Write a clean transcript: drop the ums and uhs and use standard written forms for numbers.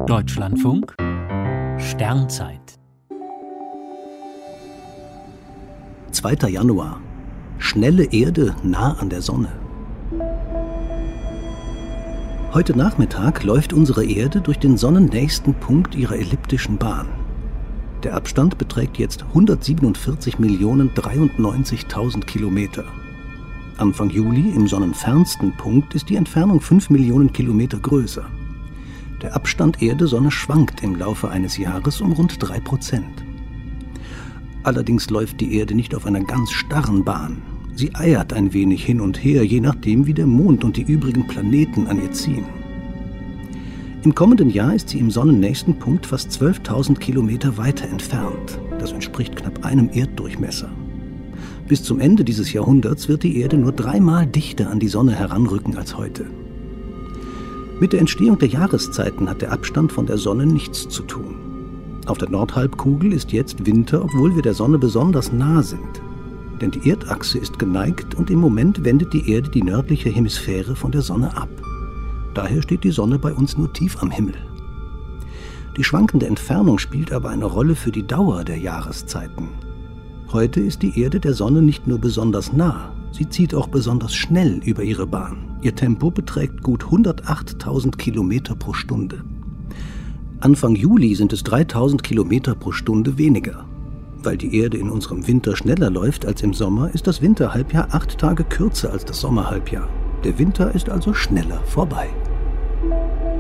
Deutschlandfunk Sternzeit 2. Januar. Schnelle Erde nah an der Sonne. Heute Nachmittag läuft unsere Erde durch den sonnennächsten Punkt ihrer elliptischen Bahn. Der Abstand beträgt jetzt 147.093.000 Kilometer. Anfang Juli, im sonnenfernsten Punkt, ist die Entfernung 5 Millionen Kilometer größer. Der Abstand Erde-Sonne schwankt im Laufe eines Jahres um rund 3%. Allerdings läuft die Erde nicht auf einer ganz starren Bahn. Sie eiert ein wenig hin und her, je nachdem, wie der Mond und die übrigen Planeten an ihr ziehen. Im kommenden Jahr ist sie im sonnennächsten Punkt fast 12.000 Kilometer weiter entfernt. Das entspricht knapp einem Erddurchmesser. Bis zum Ende dieses Jahrhunderts wird die Erde nur 3-mal dichter an die Sonne heranrücken als heute. Mit der Entstehung der Jahreszeiten hat der Abstand von der Sonne nichts zu tun. Auf der Nordhalbkugel ist jetzt Winter, obwohl wir der Sonne besonders nah sind. Denn die Erdachse ist geneigt und im Moment wendet die Erde die nördliche Hemisphäre von der Sonne ab. Daher steht die Sonne bei uns nur tief am Himmel. Die schwankende Entfernung spielt aber eine Rolle für die Dauer der Jahreszeiten. Heute ist die Erde der Sonne nicht nur besonders nah, sie zieht auch besonders schnell über ihre Bahn. Ihr Tempo beträgt gut 108.000 Kilometer pro Stunde. Anfang Juli sind es 3.000 Kilometer pro Stunde weniger. Weil die Erde in unserem Winter schneller läuft als im Sommer, ist das Winterhalbjahr 8 Tage kürzer als das Sommerhalbjahr. Der Winter ist also schneller vorbei.